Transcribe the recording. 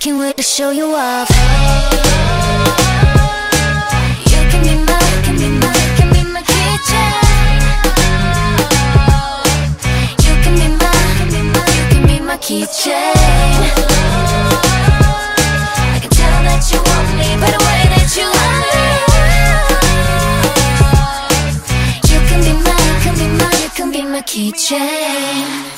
can't wait to show you off. You can be my, you can be my, you can be my kitchen. You can be my, you can be my, you can be my keychain. I can tell that you want me by the way that you want me. You can be my, you can be my, you can be my keychain.